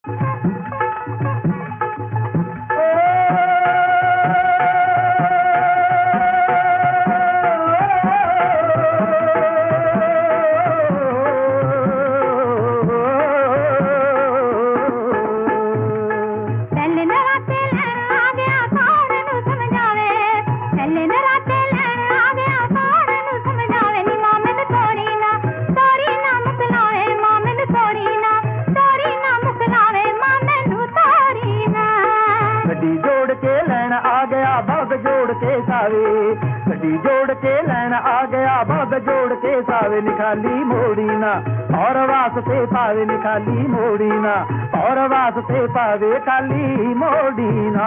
जोड़ के सावे गड्डी जोड़ के लैन आ गया बग जोड़ के सावे निखाली मोड़ी ना और वास्ते पावे निखाली मोड़ी ना और वास्ते पावे खाली मोड़ी ना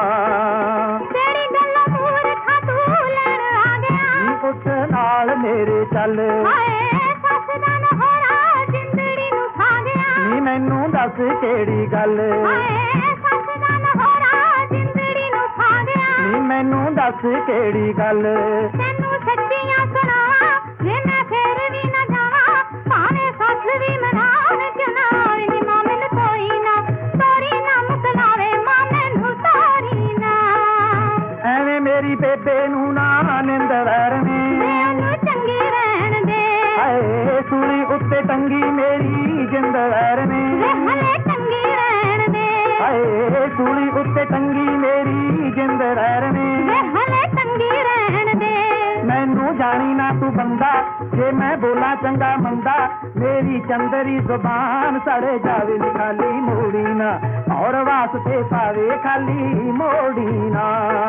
तेरी गल्ला मूर्खा तू लैन आ गया उठ नाल मेरे चल सस दा नहोरा जिंदड़ी नू खा गया नी मैनू दस केड़ी गल सस दा नहोरा जिंदड़ी नू खा गया नी मैनू दस केड़ी गल तैनू सच्चियां सुनावा जे मैं फेर भी ना जावा भावे सस भी मनावे क्यों ना आवे नी मां मैनू तोरी ना मुकलावे मां मैनू तोरी ना एवें मेरी बेबे नू ना निंदर रवे ओनू चंगी रहन दे हाय सूली उत्ते टंगी मेरी जिंद रवे हले चंगी रहन दे हाय सूली उत्ते टंगी मेरी जिंद रवे हले चंगी रहन दे मैनू जानी ना तू बंदा जे मैं बोला चंगा मंदा मेरी चंदरी जुबान सड़े जावे खाली मोड़ी ना और वास्ते पावे खाली मोड़ी ना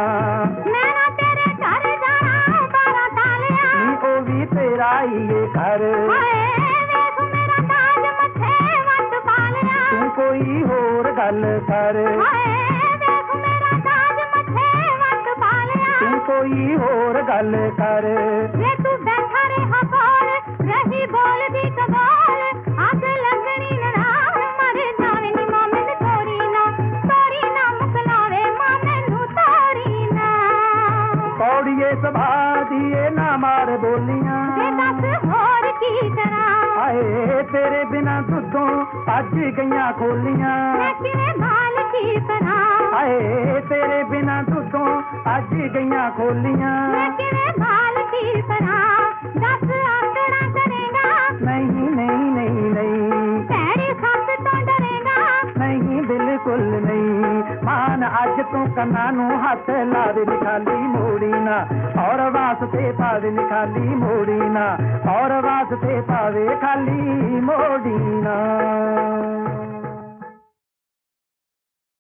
मैं ना तेरे घर जाना बारा टालिया ओ भी तेरा ही ये घर हाय वेख मेरा ताज मथे वट पा लिया तू कोई होर गल कर हाय वेख मेरा ताज मथे वट पा लिया तू कोई होर गल कर वे तू बैठा रहा बोल रही बोल दी कबोल आग लगनी नाल मर जावे नी मां मैनू तोरी ना मुकलावे मां मैनू तोरी ना कौड़िए सभा दिए ना मार बोलियां ते दस होर की करा आए तेरे बिना दुद्धों अज गईयां खोलियां मैं किवें माल की करा आए तेरे बिना दुद्धों अज गईयां खोलियां मैं किवें माल की करा दस आकड़ा करेगा नहीं नहीं नहीं नहीं तेरी सस तो डरेगा नहीं बिल्कुल नहीं मान अज तू कन्ना नू हथ ला दे निखाली मोड़ी ना और वास्ते पावे निखाली मोड़ी ना और वास्ते पावे खाली मोड़ी ना।